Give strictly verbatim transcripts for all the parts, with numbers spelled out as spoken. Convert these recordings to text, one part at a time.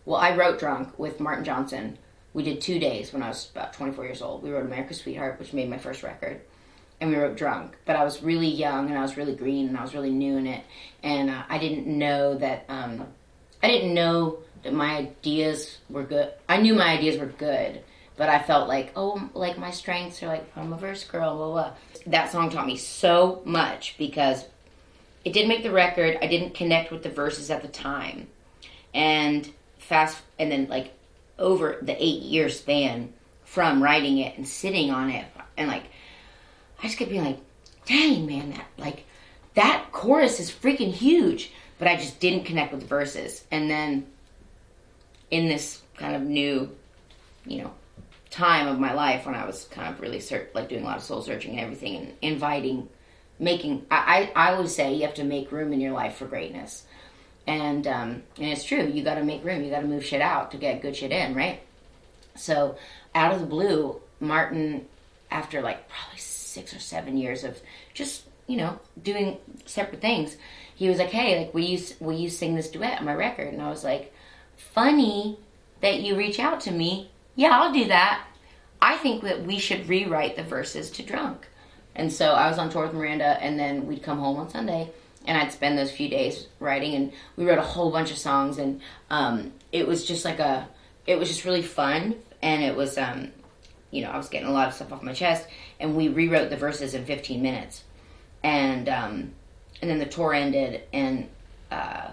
well, I wrote Drunk with Martin Johnson. We did two days when I was about twenty-four years old. We wrote America's Sweetheart, which made my first record. And we wrote Drunk. But I was really young, and I was really green, and I was really new in it. And uh, I didn't know that, um, I didn't know that my ideas were good. I knew my ideas were good, but I felt like, oh, like my strengths are like, I'm a verse girl, blah, blah. That song taught me so much because it did make the record. I didn't connect with the verses at the time. And fast, and then like over the eight year span from writing it and sitting on it, and like, I just kept being like, dang, man, that, like, that chorus is freaking huge. But I just didn't connect with the verses. And then in this kind of new, you know, time of my life when I was kind of really ser- like doing a lot of soul searching and everything and inviting, making, I, I, I always say you have to make room in your life for greatness. And, um, and it's true. You got to make room. You got to move shit out to get good shit in, right? So out of the blue, Martin, after like probably six or seven years of just, you know, doing separate things, he was like, hey, like, will you, will you sing this duet on my record? And I was like, funny that you reach out to me. Yeah, I'll do that. I think that we should rewrite the verses to Drunk. And so I was on tour with Miranda, and then we'd come home on Sunday, and I'd spend those few days writing, and we wrote a whole bunch of songs, and um, it was just like a, it was just really fun, and it was, um, you know, I was getting a lot of stuff off my chest, and we rewrote the verses in fifteen minutes. And, um, and then the tour ended, and uh,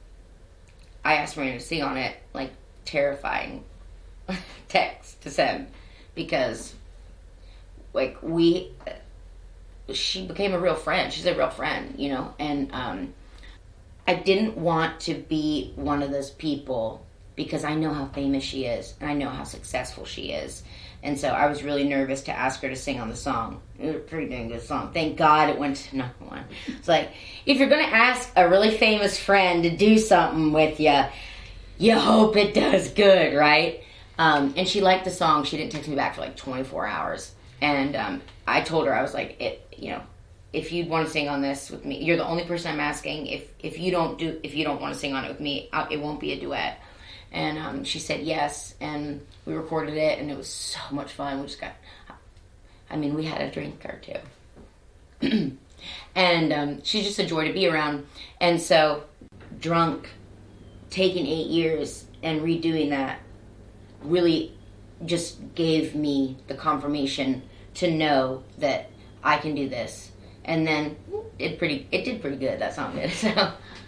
I asked Miranda to sing on it, like, terrifying text to send, because, like, we, she became a real friend. She's a real friend, you know, and um, I didn't want to be one of those people, because I know how famous she is, and I know how successful she is. And so I was really nervous to ask her to sing on the song. It was a pretty dang good song. Thank God it went to number one. It's like, if you're going to ask a really famous friend to do something with you, you hope it does good, right? Um, and she liked the song. She didn't text me back for like twenty-four hours. And um, I told her, I was like, it, you know, if you'd want to sing on this with me, you're the only person I'm asking. If if you don't do, if you don't want to sing on it with me, I'll, it won't be a duet. And um, she said yes, and we recorded it, and it was so much fun. We just got, I mean, we had a drink or two. And um, she's just a joy to be around. And so, Drunk, taking eight years and redoing that, really just gave me the confirmation to know that I can do this. And then it pretty, it did pretty good. That song did. So